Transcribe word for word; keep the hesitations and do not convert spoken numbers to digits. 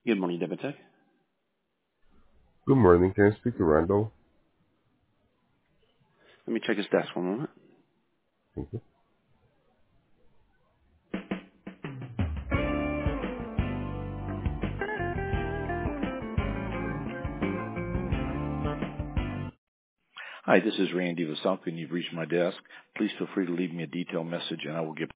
Good morning, Debatech. Good morning. Can I speak to Randall? Let me check his desk one moment. Thank you. Hi, this is Randy Vassalka, and you've reached my desk. Please feel free to leave me a detailed message, and I will get